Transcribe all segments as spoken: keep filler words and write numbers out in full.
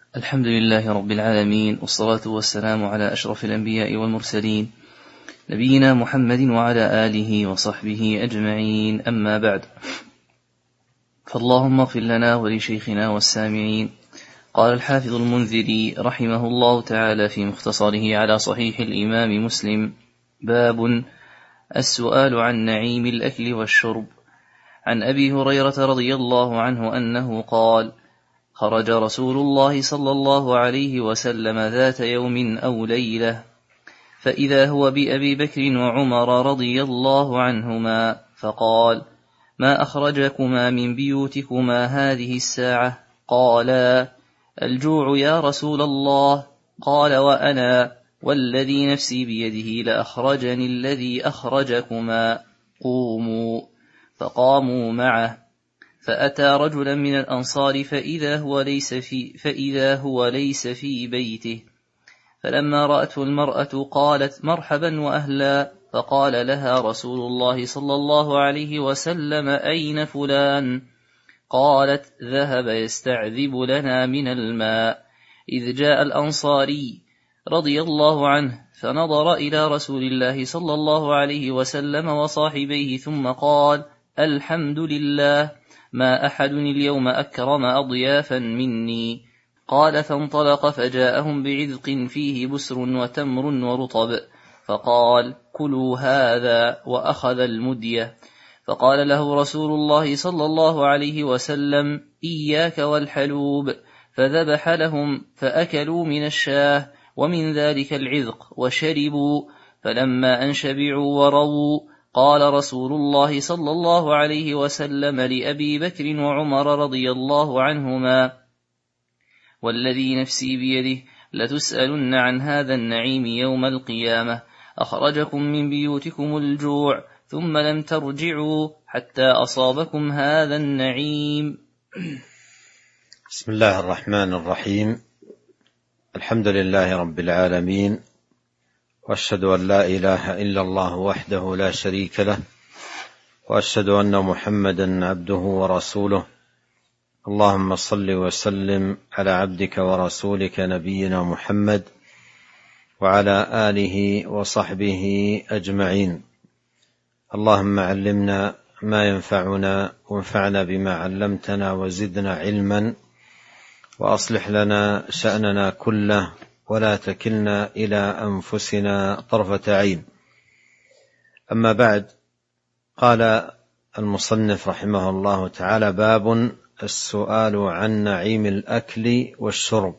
الحمد لله رب العالمين، والصلاة والسلام على أشرف الأنبياء والمرسلين، نبينا محمد وعلى آله وصحبه أجمعين، أما بعد. فاللهم اغفر لنا ولشيخنا والسامعين. قال الحافظ المنذري رحمه الله تعالى في مختصره على صحيح الإمام مسلم: باب السؤال عن نعيم الأكل والشرب. عن أبي هريرة رضي الله عنه أنه قال: خرج رسول الله صلى الله عليه وسلم ذات يوم أو ليلة، فإذا هو بأبي بكر وعمر رضي الله عنهما، فقال: ما أخرجكما من بيوتكما هذه الساعة؟ قالا: الجوع يا رسول الله. قال: وأنا والذي نفسي بيده لأخرجني الذي أخرجكما، قوموا. فقاموا معه، فأتى رجلا من الأنصار فإذا هو ليس في, فإذا هو ليس في بيته، فلما رأته المرأة قالت: مرحبا وأهلا. فقال لها رسول الله صلى الله عليه وسلم: أين فلان؟ قالت: ذهب يستعذب لنا من الماء. إذ جاء الأنصاري رضي الله عنه فنظر إلى رسول الله صلى الله عليه وسلم وصاحبيه، ثم قال: الحمد لله، ما أحد اليوم أكرم أضيافا مني. قال: فانطلق فجاءهم بعذق فيه بسر وتمر ورطب، فقال: كلوا هذا، وأخذ المدية. فقال له رسول الله صلى الله عليه وسلم: إياك والحلوب. فذبح لهم فأكلوا من الشاه ومن ذلك العذق وشربوا، فلما أن شبعوا ورووا قال رسول الله صلى الله عليه وسلم لأبي بكر وعمر رضي الله عنهما: والذي نفسي بيده لتسألن عن هذا النعيم يوم القيامة. أخرجكم من بيوتكم الجوع ثم لم ترجعوا حتى أصابكم هذا النعيم. بسم الله الرحمن الرحيم. الحمد لله رب العالمين، وأشهد أن لا إله إلا الله وحده لا شريك له، وأشهد أن محمدا عبده ورسوله. اللهم صل وسلم على عبدك ورسولك نبينا محمد وعلى آله وصحبه أجمعين. اللهم علمنا ما ينفعنا، وانفعنا بما علمتنا، وزدنا علما، وأصلح لنا شأننا كله، ولا تكلنا إلى أنفسنا طرفة عين. أما بعد، قال المصنف رحمه الله تعالى: باب السؤال عن نعيم الأكل والشرب،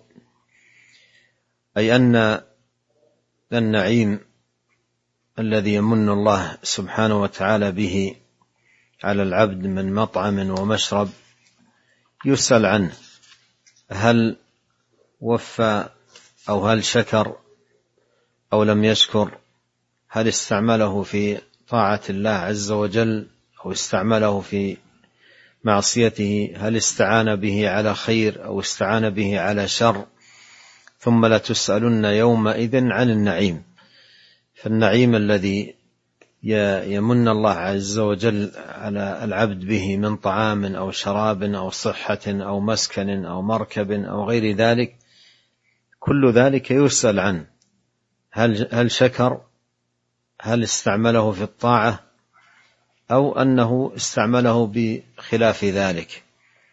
أي أن النعيم الذي يمن الله سبحانه وتعالى به على العبد من مطعم ومشرب يسأل عنه، هل وفى أو هل شكر أو لم يشكر، هل استعمله في طاعة الله عز وجل أو استعمله في معصيته، هل استعان به على خير أو استعان به على شر. ثم لا تسألن يومئذ عن النعيم. فالنعيم الذي يمن الله عز وجل على العبد به من طعام أو شراب أو صحة أو مسكن أو مركب أو غير ذلك، كل ذلك يسأل عنه، هل هل شكر، هل استعمله في الطاعة، أو أنه استعمله بخلاف ذلك.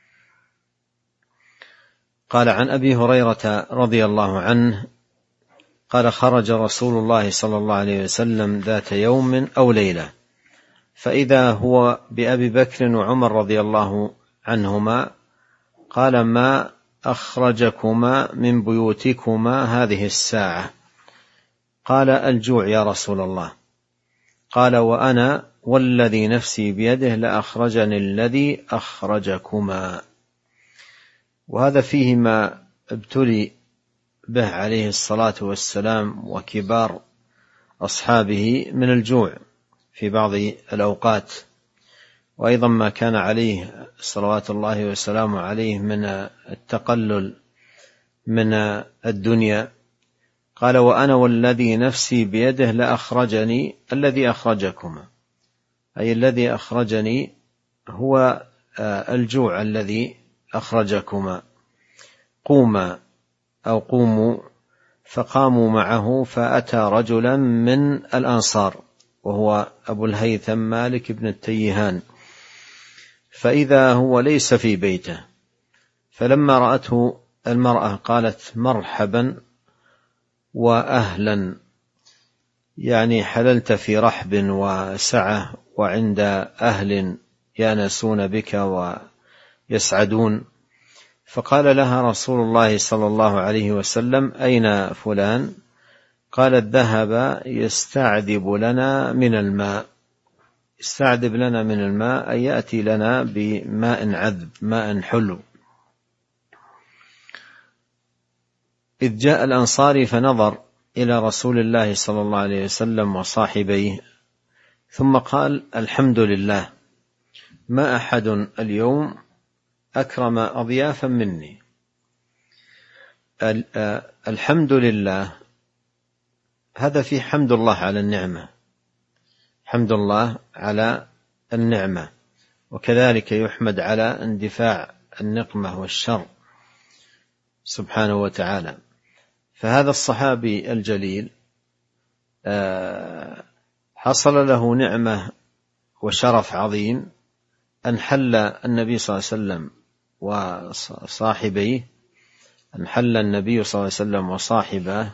قال: عن أبي هريرة رضي الله عنه قال: خرج رسول الله صلى الله عليه وسلم ذات يوم أو ليلة، فإذا هو بأبي بكر وعمر رضي الله عنهما، قال: ما أخرجكما من بيوتكما هذه الساعة؟ قال: الجوع يا رسول الله. قال: وأنا والذي نفسي بيده لأخرجني الذي أخرجكما. وهذا فيه ما ابتلي به عليه الصلاة والسلام وكبار أصحابه من الجوع في بعض الأوقات، وأيضا ما كان عليه صلوات الله وسلامه عليه من التقلل من الدنيا. قال: وأنا والذي نفسي بيده لأخرجني الذي أخرجكما، أي الذي أخرجني هو الجوع الذي أخرجكما. قوما أو قوموا، فقاموا معه، فأتى رجلا من الأنصار وهو أبو الهيثم مالك بن التيهان، فإذا هو ليس في بيته، فلما رأته المرأة قالت مرحبا وأهلا، يعني حللت في رحب وسعة وعند أهل يانسون بك ويسعدون. فقال لها رسول الله صلى الله عليه وسلم أين فلان؟ قالت ذهب يستعذب لنا من الماء. يستعذب لنا من الماء أي يأتي لنا بماء عذب، ماء حلو. إذ جاء الأنصاري فنظر إلى رسول الله صلى الله عليه وسلم وصاحبيه، ثم قال الحمد لله، ما أحد اليوم أكرم أضيافا مني. الحمد لله هذا في حمد الله على النعمة، حمد الله على النعمة، وكذلك يحمد على اندفاع النقمة والشر سبحانه وتعالى. فهذا الصحابي الجليل حصل له نعمة وشرف عظيم أن حل النبي صلى الله عليه وسلم وصاحبيه، أن حل النبي صلى الله عليه وسلم وصاحبه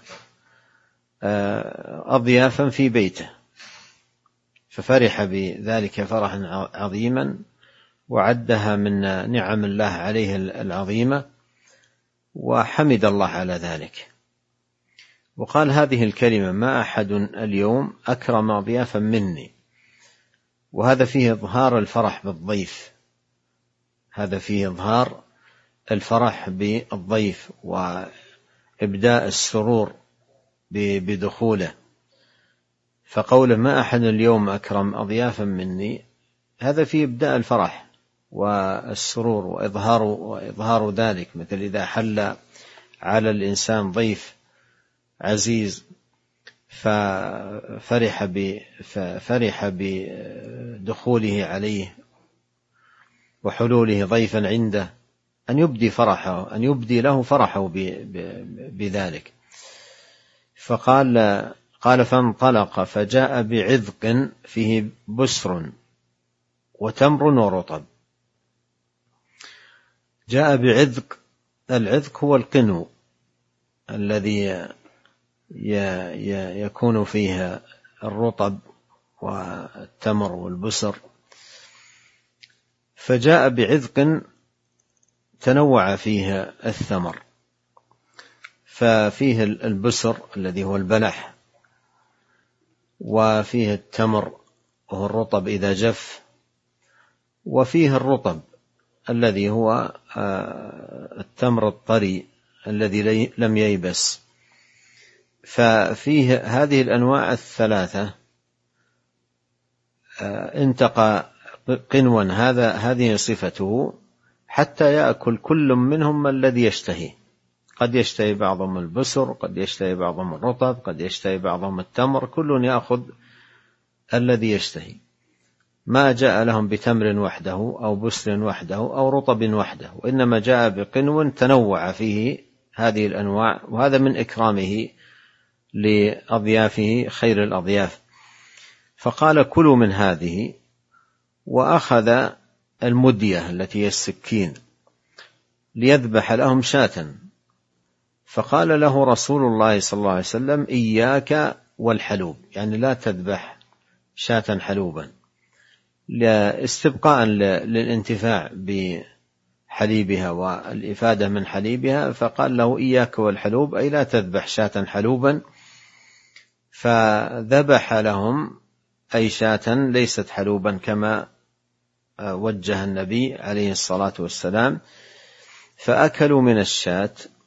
أضيافا في بيته، ففرح بذلك فرحا عظيما، وعدها من نعم الله عليه العظيمة، وحمد الله على ذلك، وقال هذه الكلمة ما أحد اليوم أكرم أضيافا مني. وهذا فيه إظهار الفرح بالضيف، هذا فيه إظهار الفرح بالضيف وإبداء السرور بدخوله. فقوله ما أحد اليوم أكرم أضيافا مني هذا فيه إبداء الفرح والسرور وإظهار, وإظهار ذلك، مثل إذا حل على الإنسان ضيف عزيز ففرح ففرح بدخوله عليه وحلوله ضيفا عنده، أن يبدي فرحه، أن يبدي له فرحه بذلك. فقال قال فانطلق فجاء بعذق فيه بسر وتمر ورطب. جاء بعذق، العذق هو القنو الذي يكون فيه الرطب والتمر والبسر، فجاء بعذق تنوع فيه الثمر، ففيه البسر الذي هو البلح، وفيه التمر وهو الرطب إذا جف، وفيه الرطب الذي هو التمر الطري الذي لم ييبس. ففيه هذه الأنواع الثلاثة انتقى قنوا، هذا هذه صفته، حتى يأكل كل منهم الذي يشتهي. قد يشتهي بعضهم البسر، قد يشتهي بعضهم الرطب، قد يشتهي بعضهم التمر، كل يأخذ الذي يشتهي. ما جاء لهم بتمر وحده أو بسر وحده أو رطب وحده، وإنما جاء بقنو تنوع فيه هذه الأنواع، وهذا من إكرامه لأضيافه خير الأضياف. فقال كلوا من هذه، وأخذ المدية التي هي السكين ليذبح لهم شاة. فقال له رسول الله صلى الله عليه وسلم إياك والحلوب، يعني لا تذبح شاة حلوبا، استبقاء للانتفاع بحليبها والإفادة من حليبها. فقال له إياك والحلوب، أي لا تذبح شاة حلوبا. فذبح لهم أي شاة ليست حلوبا كما وجه النبي عليه الصلاة والسلام، فأكلوا من الشاة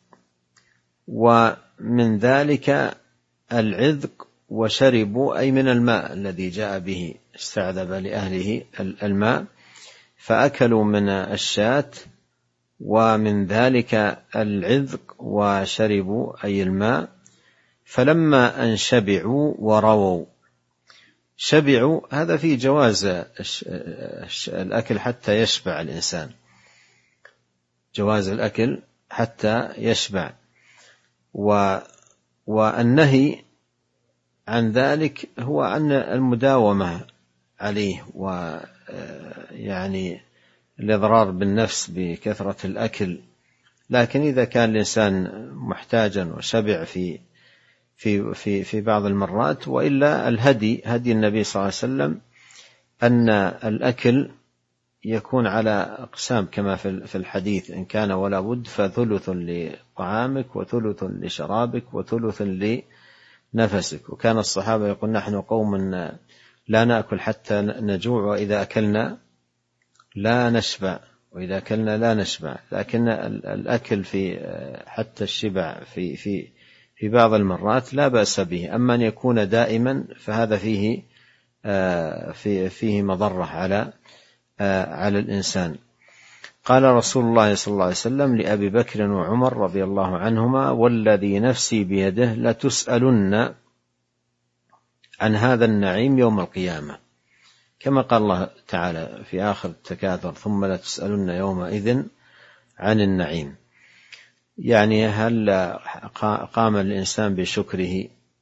ومن ذلك العذق، وشربوا أي من الماء الذي جاء به، استعذب لأهله الماء، فأكلوا من الشاة ومن ذلك العذق وشربوا أي الماء. فلما أن شبعوا ورووا، شبعوا هذا في جواز الأكل حتى يشبع الإنسان، جواز الأكل حتى يشبع. و والنهي عن ذلك هو أن المداومة عليه، ويعني الإضرار بالنفس بكثرة الأكل. لكن إذا كان الإنسان محتاجا وشبع في في في في بعض المرات، وإلا الهدي هدي النبي صلى الله عليه وسلم أن الأكل يكون على أقسام كما في الحديث: إن كان ولا بد فثلث لطعامك وثلث لشرابك وثلث لنفسك. وكان الصحابة يقول: نحن قوم لا نأكل حتى نجوع، وإذا أكلنا لا نشبع، وإذا أكلنا لا نشبع. لكن الأكل في حتى الشبع في في في بعض المرات لا بأس به. أما أن يكون دائما فهذا فيه في فيه مضرة على على الإنسان. قال رسول الله صلى الله عليه وسلم لأبي بكر وعمر رضي الله عنهما: والذي نفسي بيده لتسألن عن هذا النعيم يوم القيامة، كما قال الله تعالى في آخر التكاثر: ثم لتسألن يومئذ عن النعيم. يعني هل قام الإنسان بشكره؟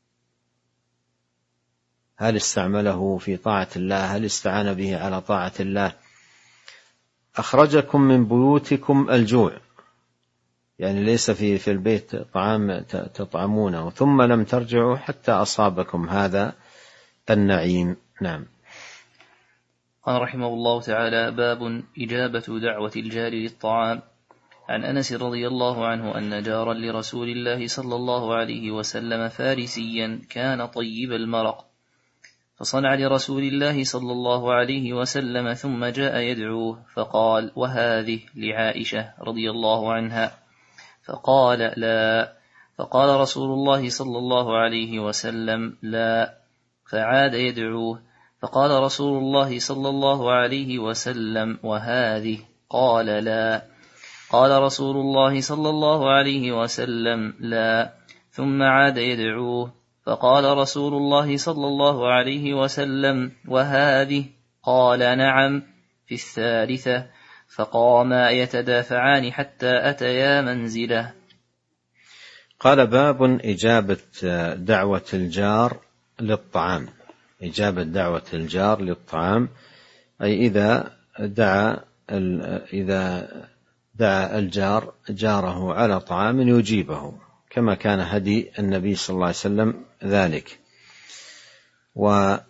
هل استعمله في طاعة الله؟ هل استعان به على طاعة الله؟ أخرجكم من بيوتكم الجوع، يعني ليس في في البيت طعام تطعمونه، ثم لم ترجعوا حتى أصابكم هذا النعيم. نعم. قال رحمه الله تعالى: باب إجابة دعوة الجار للطعام. عن أنس رضي الله عنه أن جارا لرسول الله صلى الله عليه وسلم فارسيا كان طيب المرق، فصنع لرسول الله صلى الله عليه وسلم ثم جاء يدعوه فقال: وهذه لعائشة رضي الله عنها، فقال: لا. فقال رسول الله صلى الله عليه وسلم: لا. فعاد يدعوه فقال رسول الله صلى الله عليه وسلم: وهذه؟ قال: لا. قال رسول الله صلى الله عليه وسلم: لا. ثم عاد يدعوه فقال رسول الله صلى الله عليه وسلم: وهذه؟ قال: نعم. في الثالثة فقاما يتدافعان حتى أتيا منزله. قال: باب إجابة دعوة الجار للطعام. إجابة دعوة الجار للطعام أي إذا دعا إذا دعا الجار جاره على طعام يجيبه، كما كان هدي النبي صلى الله عليه وسلم ذلك. وهذا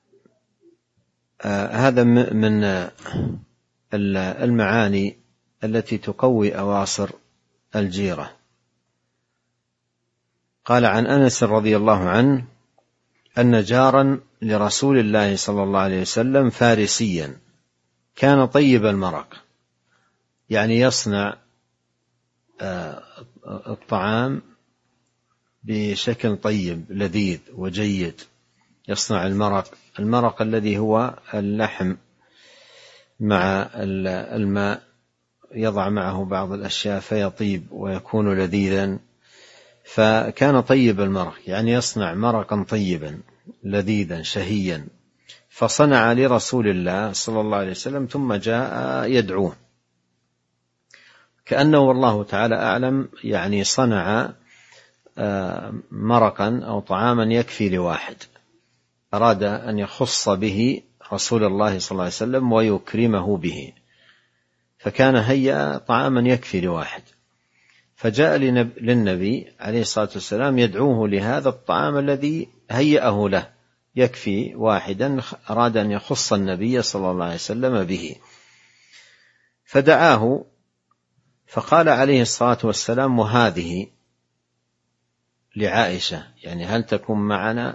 من المعاني التي تقوي أواصر الجيرة. قال عن أنس رضي الله عنه أن جارا لرسول الله صلى الله عليه وسلم فارسيا كان طيب المرق، يعني يصنع الطعام بشكل طيب لذيذ وجيد. يصنع المرق المرق الذي هو اللحم مع الماء، يضع معه بعض الأشياء فيطيب ويكون لذيذا. فكان طيب المرق، يعني يصنع مرقا طيبا لذيذا شهيا. فصنع لرسول الله صلى الله عليه وسلم ثم جاء يدعوه، كأنه والله تعالى أعلم يعني صنع مرقا أو طعاما يكفي لواحد، أراد أن يخص به رسول الله صلى الله عليه وسلم ويكرمه به، فكان هيأ طعاما يكفي لواحد. فجاء للنبي عليه الصلاة والسلام يدعوه لهذا الطعام الذي هيأه له يكفي واحدا، أراد أن يخص النبي صلى الله عليه وسلم به. فدعاه فقال عليه الصلاة والسلام: وهذه لعائشة، يعني هل تكون معنا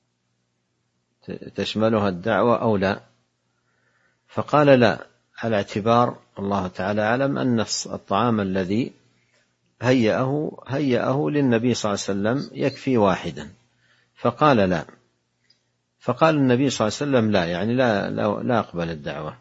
تشملها الدعوة أو لا؟ فقال: لا، على اعتبار الله تعالى أعلم أن الطعام الذي هيأه هيأه للنبي صلى الله عليه وسلم يكفي واحدا. فقال: لا. فقال النبي صلى الله عليه وسلم: لا، يعني لا, لا, لا أقبل الدعوة.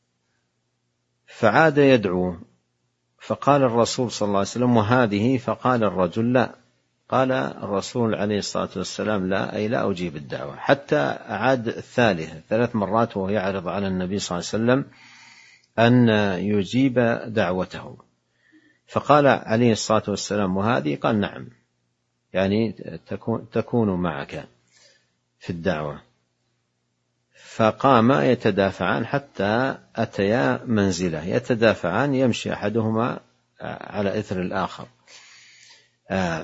فعاد يدعوه فقال الرسول صلى الله عليه وسلم: وهذه؟ فقال الرجل: لا. قال الرسول عليه الصلاة والسلام: لا، أي لا أجيب الدعوة. حتى أعاد الثالث ثلاث مرات وهو يعرض على النبي صلى الله عليه وسلم أن يجيب دعوته. فقال عليه الصلاة والسلام: وهذه؟ قال: نعم. يعني تكون, تكون معك في الدعوة. فقام يتدافعان حتى أتيا منزله، يتدافعان يمشي أحدهما على إثر الآخر. آه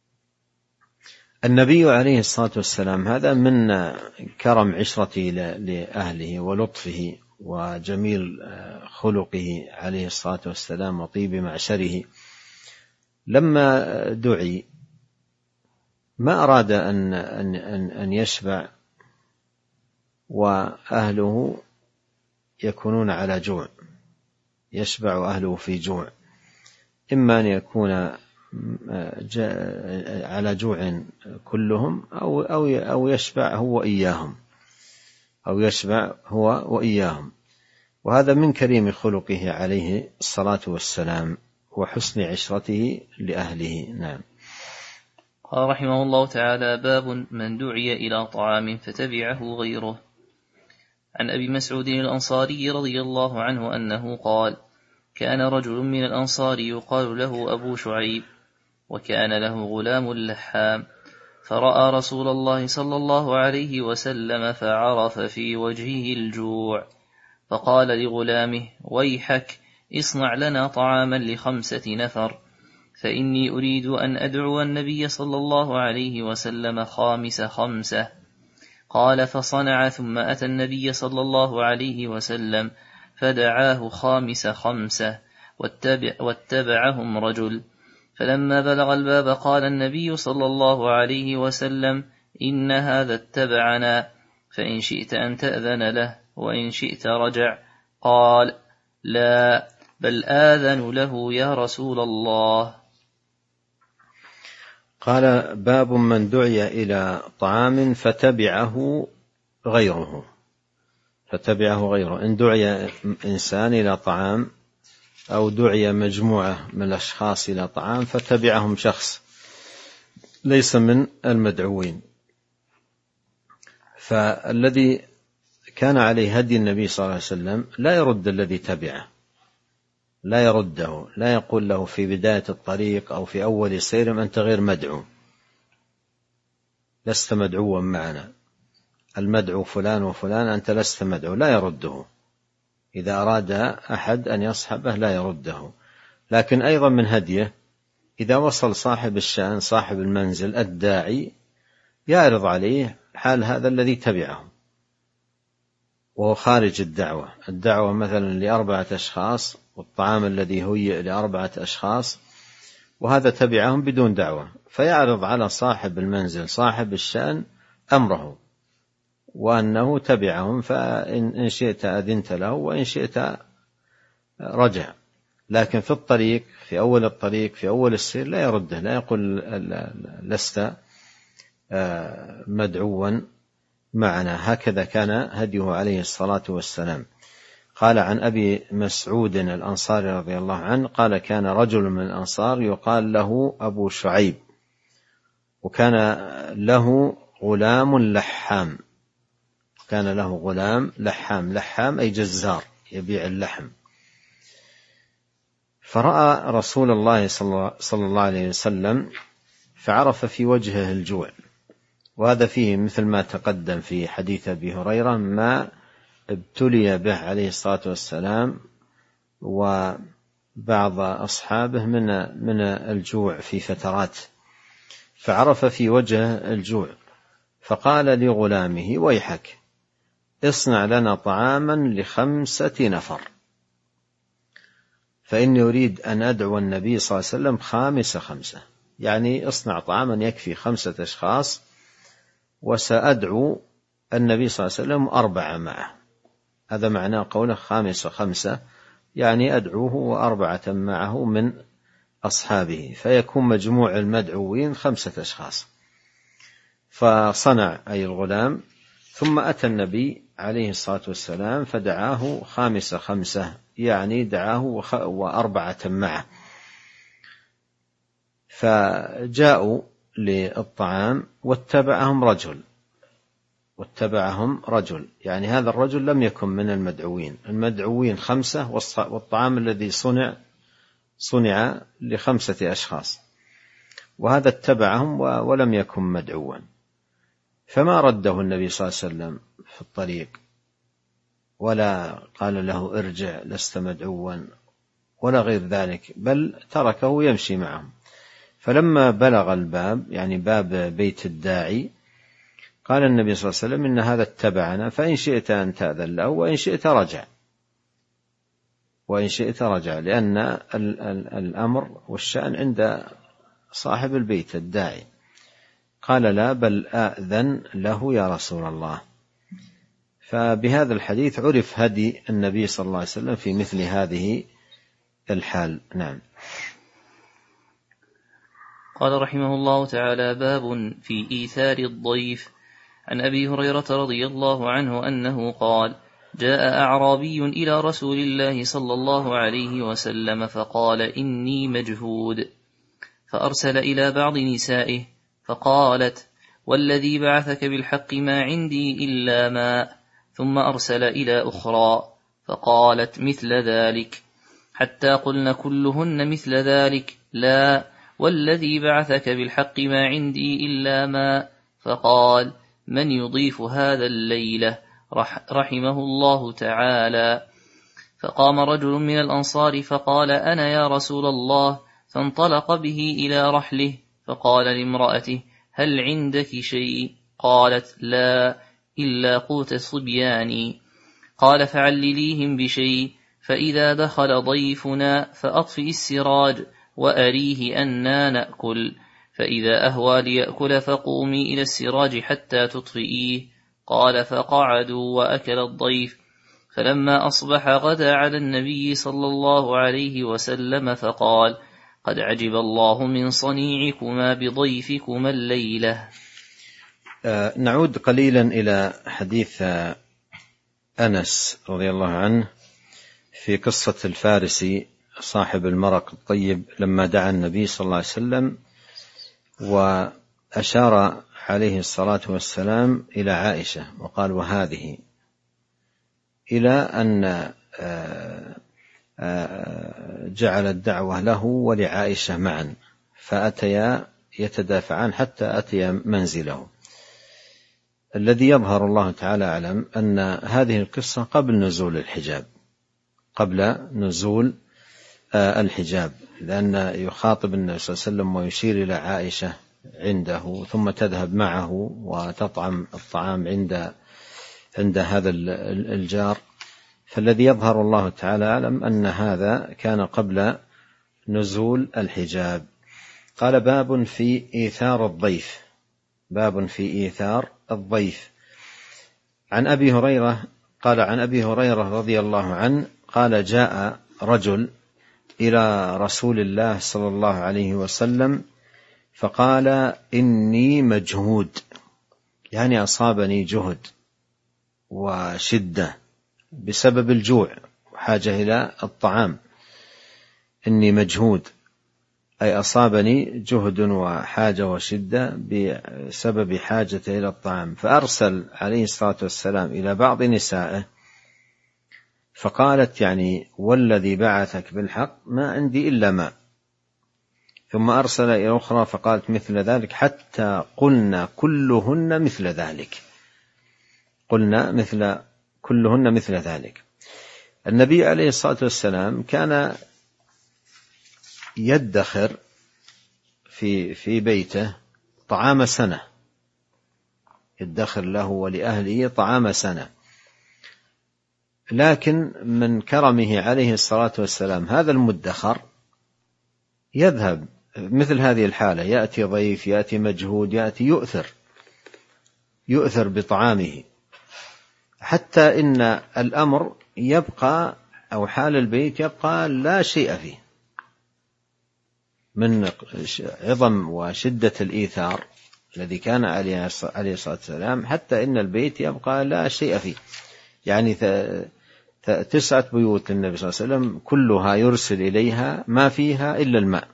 النبي عليه الصلاة والسلام هذا من كرم عشرته لأهله ولطفه وجميل خلقه عليه الصلاة والسلام وطيب معشره. لما دعي ما أراد أن, أن, أن, أن يشبع وأهله يكونون على جوع، يشبع أهله في جوع، إما أن يكون على جوع كلهم أو, أو, أو يشبع هو إياهم أو يشبع هو وإياهم. وهذا من كريم خلقه عليه الصلاة والسلام وحسن عشرته لأهله. نعم. قال رحمه الله تعالى: باب من دعي إلى طعام فتبعه غيره. عن أبي مسعود الأنصاري رضي الله عنه أنه قال: كان رجل من الأنصار يقال له أبو شعيب، وكان له غلام لحام، فرأى رسول الله صلى الله عليه وسلم فعرف في وجهه الجوع، فقال لغلامه: ويحك، اصنع لنا طعاما لخمسة نفر، فإني أريد أن أدعو النبي صلى الله عليه وسلم خامس خمسة. قال: فصنع، ثم أتى النبي صلى الله عليه وسلم فدعاه خامس خمسة، واتبع واتبعهم رجل. فلما بلغ الباب قال النبي صلى الله عليه وسلم: إن هذا اتبعنا، فإن شئت أن تأذن له، وإن شئت رجع. قال: لا، بل آذن له يا رسول الله. قال: باب من دعي إلى طعام فتبعه غيره. فتبعه غيره، إن دعي إنسان إلى طعام أو دعي مجموعة من الأشخاص إلى طعام فتبعهم شخص ليس من المدعوين، فالذي كان عليه هدي النبي صلى الله عليه وسلم لا يرد الذي تبعه، لا يرده، لا يقول له في بداية الطريق أو في أول سير: أنت غير مدعو، لست مدعوا معنا، المدعو فلان وفلان، أنت لست مدعو، لا يرده. إذا أراد أحد أن يصحبه لا يرده. لكن أيضا من هديه إذا وصل صاحب الشأن صاحب المنزل الداعي يعرض عليه حال هذا الذي تبعه وهو خارج الدعوة، الدعوة مثلا لأربعة أشخاص والطعام الذي هيئ لأربعة أشخاص وهذا تبعهم بدون دعوة، فيعرض على صاحب المنزل صاحب الشأن أمره وأنه تبعهم، فإن شئت أذنت له وإن شئت رجع. لكن في الطريق، في أول الطريق، في أول السير لا يرده، لا يقول لست مدعوا معنا. هكذا كان هديه عليه الصلاة والسلام. قال: عن أبي مسعود الأنصاري رضي الله عنه قال: كان رجل من الأنصار يقال له أبو شعيب، وكان له غلام لحام. كان له غلام لحام، لحام أي جزار يبيع اللحم. فرأى رسول الله صلى الله عليه وسلم فعرف في وجهه الجوع، وهذا فيه مثل ما تقدم في حديث أبي هريرة ما ابتلي به عليه الصلاة والسلام وبعض أصحابه من من الجوع في فترات، فعرف في وجهه الجوع فقال لغلامه: ويحك، اصنع لنا طعاما لخمسة نفر، فإني أريد أن أدعو النبي صلى الله عليه وسلم خامس خمسة، يعني اصنع طعاما يكفي خمسة أشخاص وسأدعو النبي صلى الله عليه وسلم أربعة معه. هذا معناه قوله خامس خمسة، يعني أدعوه وأربعة معه من أصحابه، فيكون مجموع المدعوين خمسة أشخاص. فصنع أي الغلام، ثم أتى النبي عليه الصلاة والسلام فدعاه خامس خمسة، يعني دعاه وأربعة معه. فجاءوا للطعام واتبعهم رجل واتبعهم رجل يعني هذا الرجل لم يكن من المدعوين، المدعوين خمسة والطعام الذي صنع صنع لخمسة أشخاص. وهذا اتبعهم ولم يكن مدعوا، فما رده النبي صلى الله عليه وسلم في الطريق، ولا قال له ارجع لست مدعوا ولا غير ذلك، بل تركه يمشي معهم. فلما بلغ الباب، يعني باب بيت الداعي، قال النبي صلى الله عليه وسلم إن هذا اتبعنا، فإن شئت أن تأذن له وإن شئت رجع، وإن شئت رجع، لأن الأمر والشأن عند صاحب البيت الداعي. قال لا، بل آذن له يا رسول الله. فبهذا الحديث عرف هدي النبي صلى الله عليه وسلم في مثل هذه الحال. نعم. قال رحمه الله تعالى: باب في إيثار الضيف. عن أبي هريرة رضي الله عنه أنه قال: جاء أعرابي إلى رسول الله صلى الله عليه وسلم فقال: إني مجهود، فأرسل إلى بعض نسائه فقالت: والذي بعثك بالحق ما عندي إلا ماء، ثم أرسل إلى أخرى فقالت مثل ذلك، حتى قلن كلهن مثل ذلك: لا، والذي بعثك بالحق ما عندي إلا ماء. فقال: من يضيف هذا الليلة؟ رحمه الله تعالى. فقام رجل من الأنصار فقال: أنا يا رسول الله. فانطلق به إلى رحله فقال لامرأته: هل عندك شيء؟ قالت: لا، إلا قوت صبياني. قال: فعلليهم بشيء، فإذا دخل ضيفنا فأطفئ السراج وأريه أنا نأكل، فإذا أهوى ليأكل فقومي إلى السراج حتى تطفئيه. قال: فقعدوا وأكل الضيف. فلما أصبح غدا على النبي صلى الله عليه وسلم فقال: قد عجب الله من صنيعكما بضيفكما الليلة. آه نعود قليلا إلى حديث أنس رضي الله عنه في قصة الفارسي صاحب المرق الطيب لما دعا النبي صلى الله عليه وسلم، وأشار عليه الصلاة والسلام إلى عائشة وقال: وهذه، إلى أن جعل الدعوة له ولعائشة معا، فأتيا يتدافعان حتى أتيا منزله. الذي يظهر الله تعالى أعلم أن هذه القصة قبل نزول الحجاب، قبل نزول الحجاب، لأن يخاطب النبي صلى الله عليه وسلم ويشير إلى عائشة عنده، ثم تذهب معه وتطعم الطعام عند عند هذا الجار. فالذي يظهر الله تعالى أعلم أن هذا كان قبل نزول الحجاب. قال: باب في إيثار الضيف. باب في إيثار الضيف. عن أبي هريرة قال: عن أبي هريرة رضي الله عنه قال: جاء رجل إلى رسول الله صلى الله عليه وسلم فقال: إني مجهود، يعني أصابني جهد وشدة بسبب الجوع وحاجة إلى الطعام. إني مجهود أي أصابني جهد وحاجة وشدة بسبب حاجة إلى الطعام. فأرسل عليه الصلاة والسلام إلى بعض نسائه فقالت: يعني والذي بعثك بالحق ما عندي إلا ماء. ثم أرسل إلى أخرى فقالت مثل ذلك، حتى قلنا كلهن مثل ذلك. قلنا مثل كلهن مثل ذلك. النبي عليه الصلاة والسلام كان يدخر في في بيته طعام سنة، يدخر له ولأهله طعام سنة، لكن من كرمه عليه الصلاة والسلام هذا المدخر يذهب مثل هذه الحالة، يأتي ضيف، يأتي مجهود، يأتي يؤثر يؤثر بطعامه، حتى إن الأمر يبقى أو حال البيت يبقى لا شيء فيه من عظم وشدة الإيثار الذي كان عليه الصلاة والسلام، حتى إن البيت يبقى لا شيء فيه. يعني تسعة بيوت للنبي صلى الله عليه وسلم كلها يرسل إليها ما فيها إلا الماء،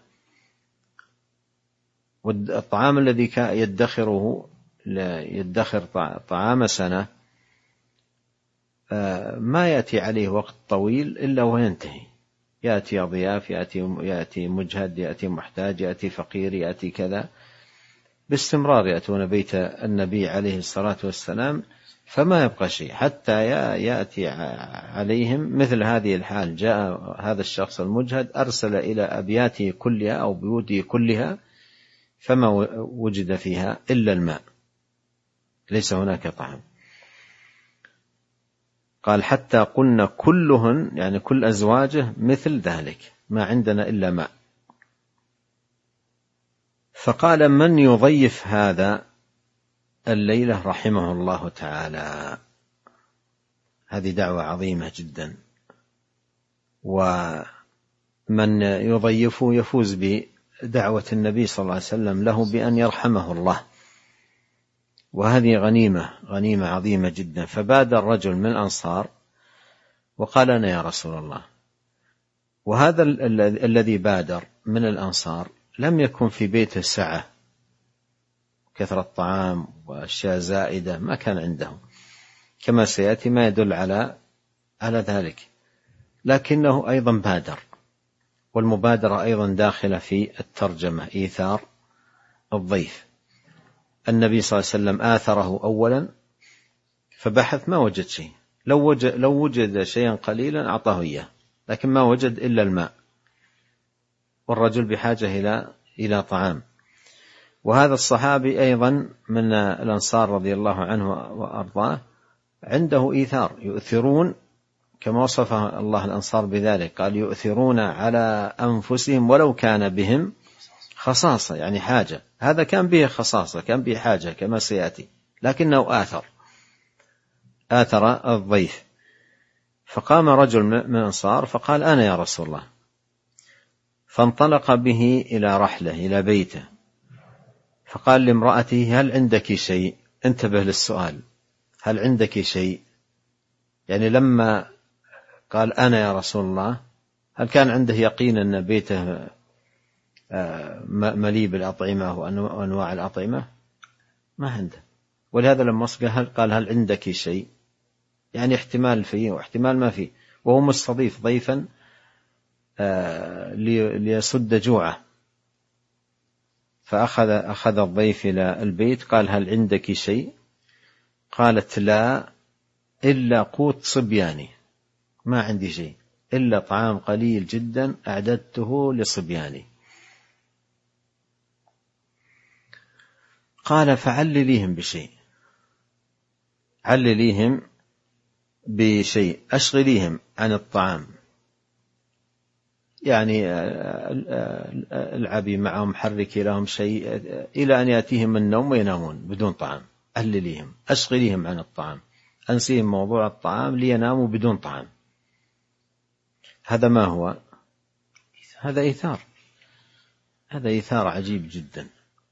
والطعام الذي يدخره يدخر طعام سنة ما يأتي عليه وقت طويل إلا وينتهي، يأتي ضياف، يأتي, يأتي مجهد، يأتي محتاج، يأتي فقير، يأتي كذا، باستمرار يأتون بيت النبي عليه الصلاة والسلام، فما يبقى شيء حتى يأتي عليهم مثل هذه الحال. جاء هذا الشخص المجهد أرسل إلى أبياته كلها أو بيوته كلها فما وجد فيها إلا الماء، ليس هناك طعام. قال حتى قلنا كلهن، يعني كل أزواجه، مثل ذلك، ما عندنا إلا ماء. فقال من يضيف هذا الليلة رحمه الله تعالى. هذه دعوة عظيمة جدا، ومن يضيفه يفوز بدعوة النبي صلى الله عليه وسلم له بأن يرحمه الله، وهذه غنيمة غنيمة عظيمة جدا. فبادر رجل من الأنصار وقال أنا يا رسول الله. وهذا الذي بادر من الأنصار لم يكن في بيته سعة كثرة طعام وأشياء زائدة، ما كان عندهم، كما سيأتي ما يدل على على ذلك، لكنه أيضا بادر. والمبادرة أيضا داخلة في الترجمة، إيثار الضيف. النبي صلى الله عليه وسلم آثره أولا فبحث ما وجد شيء، لو وجد, لو وجد شيئا قليلا أعطاه إياه، لكن ما وجد إلا الماء، والرجل بحاجة إلى إلى طعام. وهذا الصحابي أيضا من الأنصار رضي الله عنه وأرضاه عنده إيثار، يؤثرون كما وصف الله الأنصار بذلك، قال يؤثرون على أنفسهم ولو كان بهم خصاصة، يعني حاجة. هذا كان به خصاصة، كان به حاجة كما سيأتي، لكنه آثر آثر الضيف. فقام رجل من الأنصار فقال أنا يا رسول الله، فانطلق به إلى رحله إلى بيته، فقال لامرأته هل عندك شيء؟ انتبه للسؤال، هل عندك شيء؟ يعني لما قال أنا يا رسول الله هل كان عنده يقين أن بيته مليء بالأطعمة وأنواع الأطعمة؟ ما عنده. ولهذا لما أصبح قال هل عندك شيء، يعني احتمال فيه واحتمال ما فيه، وهو مستضيف ضيفا ليسد جوعه. فأخذ أخذ الضيف إلى البيت، قال هل عندك شيء؟ قالت لا إلا قوت صبياني، ما عندي شيء إلا طعام قليل جدا أعددته لصبياني. قال فعلليهم بشيء، علليهم بشيء، أشغليهم عن الطعام، يعني العبي معهم، حركي لهم شيء إلى أن يأتيهم النوم وينامون بدون طعام. علليهم، أشغليهم عن الطعام، أنسيهم موضوع الطعام ليناموا بدون طعام. هذا ما هو؟ هذا إيثار، هذا إيثار عجيب جدا.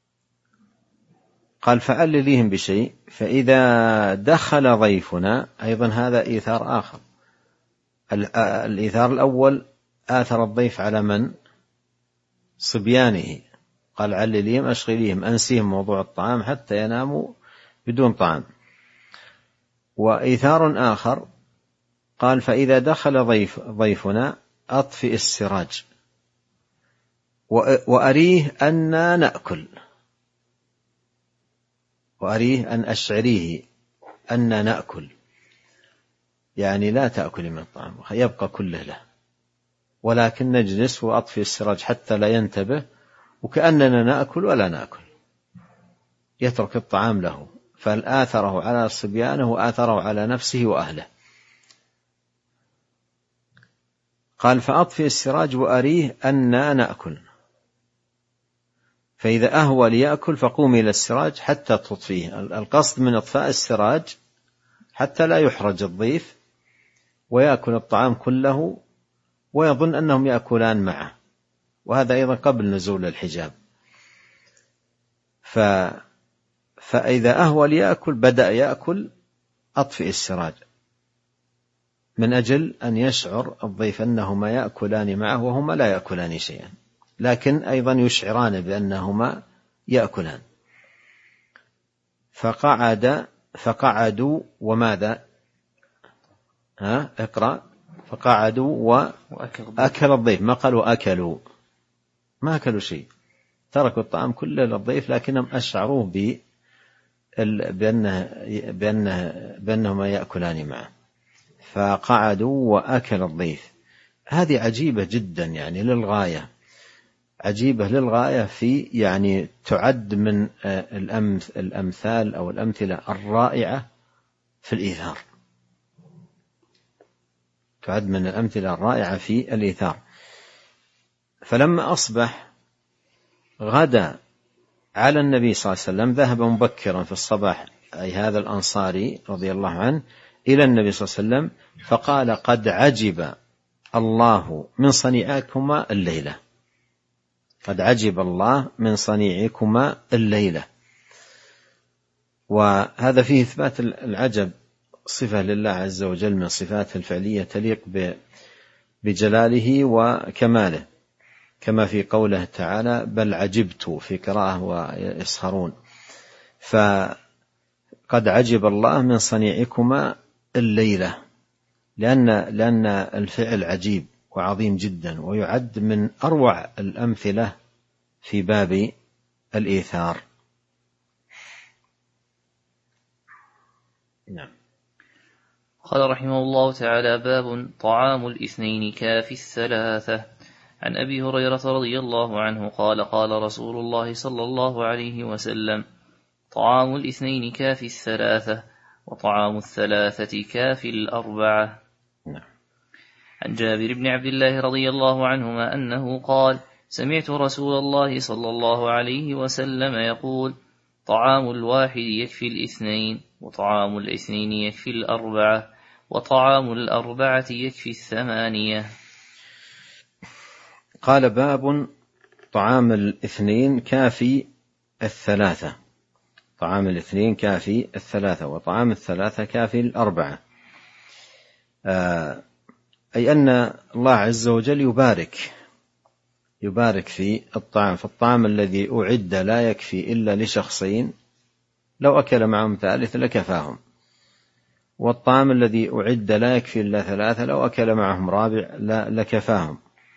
قال فعلليهم بشيء فإذا دخل ضيفنا، أيضا هذا إيثار آخر. الإيثار الأول آثر الضيف على من؟ صبيانه، قال علليهم أشغليهم، أنسيهم موضوع الطعام حتى يناموا بدون طعام. وإيثار آخر قال فإذا دخل ضيف ضيفنا أطفئ السراج وأريه أننا نأكل، وأريه أن أشعريه أننا نأكل، يعني لا تأكل من الطعام، يبقى كله له، ولكن نجلس وأطفئ السراج حتى لا ينتبه، وكأننا نأكل ولا نأكل، يترك الطعام له. فآثره على صبيانه وآثره على نفسه وأهله. قال فأطفئ السراج وأريه أننا نأكل، فإذا أهوى ليأكل فقومي إلى السراج حتى تطفيه. القصد من إطفاء السراج حتى لا يحرج الضيف ويأكل الطعام كله ويظن أنهم يأكلان معه، وهذا أيضا قبل نزول الحجاب. ف... فإذا أهوى ليأكل بدأ يأكل، أطفئ السراج من أجل أن يشعر الضيف أنهما يأكلان معه وهما لا يأكلان شيئا، لكن أيضا يشعران بأنهما يأكلان. فقعد فقعدوا وماذا؟ ها اقرأ. فقعدوا وأكل الضيف، ما قالوا أكلوا، ما أكلوا شيء، تركوا الطعام كله للضيف، لكنهم أشعروه بأنه بأنه بأنهما يأكلان معه، فقعدوا وأكل الضيف. هذه عجيبة جدا، يعني للغاية، عجيبة للغاية، في يعني تعد من الأمثال أو الأمثلة الرائعة في الإيثار، تعد من الأمثلة الرائعة في الإيثار. فلما أصبح غدا على النبي صلى الله عليه وسلم، ذهب مبكرا في الصباح، أي هذا الأنصاري رضي الله عنه، إلى النبي صلى الله عليه وسلم فقال: قد عجب الله من صنيعكما الليلة، قد عجب الله من صنيعكما الليلة. وهذا فيه إثبات العجب، صفة لله عز وجل من صفاته الفعلية تليق بجلاله وكماله، كما في قوله تعالى: بل عجبت، في قراءة ويسخرون. فقد عجب الله من صنيعكما الليلة، لأن لأن الفعل عجيب وعظيم جدا، ويعد من أروع الأمثلة في باب الإيثار. نعم. قال رحمه الله تعالى: باب طعام الاثنين كافي الثلاثة. عن أبي هريرة رضي الله عنه قال: قال رسول الله صلى الله عليه وسلم: طعام الاثنين كافي الثلاثة، وطعام الثلاثة كافي الأربعة. عن جابر بن عبد الله رضي الله عنهما أنه قال: سمعت رسول الله صلى الله عليه وسلم يقول: طعام الواحد يكفي الاثنين، وطعام الاثنين يكفي الأربعة، وطعام الأربعة يكفي الثمانية. قال: باب طعام الاثنين كافي الثلاثة، طعام الاثنين كافي الثلاثة، وطعام الثلاثة كافي الأربعة. آه أي أن الله عز وجل يبارك يبارك في الطعام، فالطعام الذي أعد لا يكفي إلا لشخصين، لو أكل معهم ثالث لكفاهم، والطعام الذي أعد لا يكفي إلا ثلاثة، لو أكل معهم رابع لكفاهم،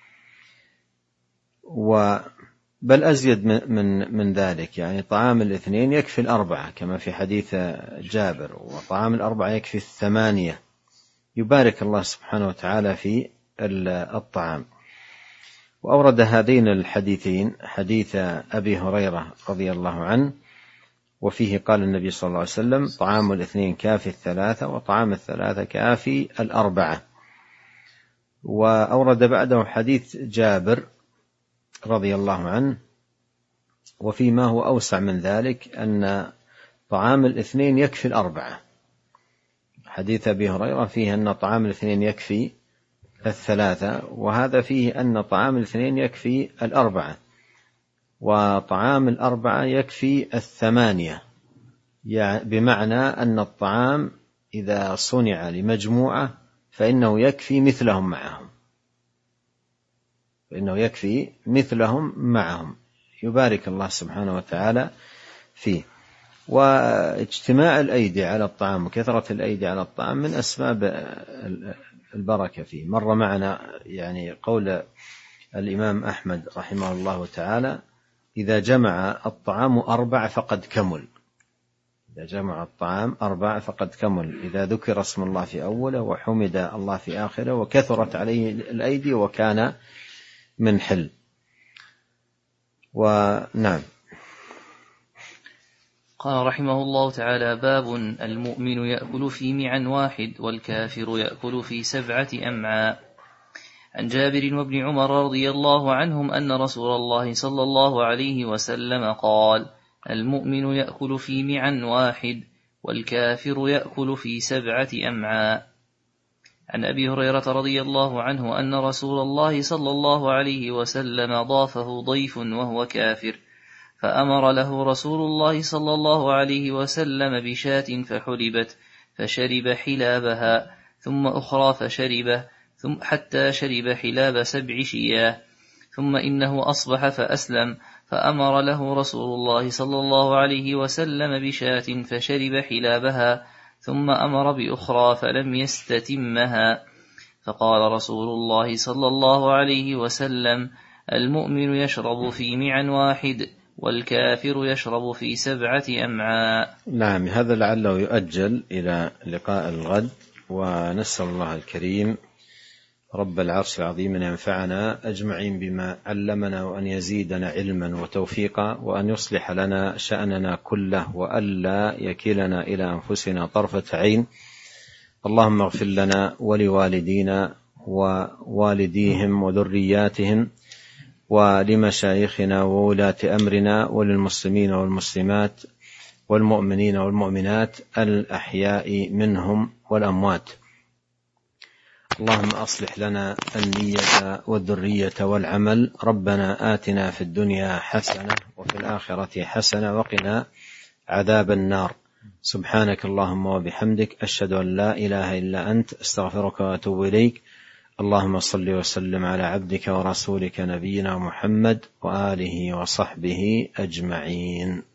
بل أزيد من من ذلك، يعني طعام الاثنين يكفي الأربعة كما في حديث جابر، وطعام الأربعة يكفي الثمانية. يبارك الله سبحانه وتعالى في الطعام. وأورد هذين الحديثين حديث أبي هريرة رضي الله عنه، وفيه قال النبي صلى الله عليه وسلم: طعام الاثنين كافي الثلاثة، وطعام الثلاثة كافي الأربعة. وأورد بعده حديث جابر رضي الله عنه، وفيما هو أوسع من ذلك، أن طعام الاثنين يكفي الأربعة. حديث أبي هريرة فيه أن طعام الاثنين يكفي الثلاثة، وهذا فيه أن طعام الاثنين يكفي الأربعة، وطعام الأربعة يكفي الثمانية، يعني بمعنى أن الطعام إذا صنع لمجموعة فإنه يكفي مثلهم معهم، فإنه يكفي مثلهم معهم. يبارك الله سبحانه وتعالى فيه. واجتماع الأيدي على الطعام وكثرة الأيدي على الطعام من أسباب البركة فيه. مر معنا يعني قول الإمام أحمد رحمه الله تعالى: إذا جمع الطعام أربع فقد كمل، إذا جمع الطعام أربع فقد كمل، إذا ذكر اسم الله في أوله وحمد الله في آخره وكثرت عليه الأيدي وكان من حل. ونعم. قال رحمه الله تعالى: باب المؤمن يأكل في معا واحد، والكافر يأكل في سبعة أمعاء. عن جابر وابن عمر رضي الله عنهم أن رسول الله صلى الله عليه وسلم قال: المؤمن يأكل في معا واحد، والكافر يأكل في سبعة أمعاء. عن أبي هريرة رضي الله عنه أن رسول الله صلى الله عليه وسلم ضافه ضيف وهو كافر، فأمر له رسول الله صلى الله عليه وسلم بشاة فحلبت، فشرب حلابها، ثم أخرى فشربه، ثم حتى شرب حلاب سبع شياه، ثم إنه أصبح فأسلم، فأمر له رسول الله صلى الله عليه وسلم بشاة فشرب حلابها، ثم أمر بأخرى فلم يستتمها، فقال رسول الله صلى الله عليه وسلم: المؤمن يشرب في معا واحد، والكافر يشرب في سبعة أمعاء. نعم، هذا لعله يؤجل إلى لقاء الغد، ونسأل الله الكريم رب العرش العظيم أن ينفعنا أجمعين بما علمنا، وأن يزيدنا علما وتوفيقا، وأن يصلح لنا شأننا كله، وألا يكلنا إلى أنفسنا طرفة عين. اللهم اغفر لنا ولوالدينا ووالديهم وذرياتهم، ولمشايخنا وولاة أمرنا، وللمسلمين والمسلمات والمؤمنين والمؤمنات الأحياء منهم والأموات. اللهم أصلح لنا النية والذرية والعمل. ربنا آتنا في الدنيا حسنة وفي الآخرة حسنة وقنا عذاب النار. سبحانك اللهم وبحمدك، أشهد أن لا إله إلا أنت، أستغفرك وأتوب إليك. اللهم صل وسلم على عبدك ورسولك نبينا محمد وآله وصحبه أجمعين.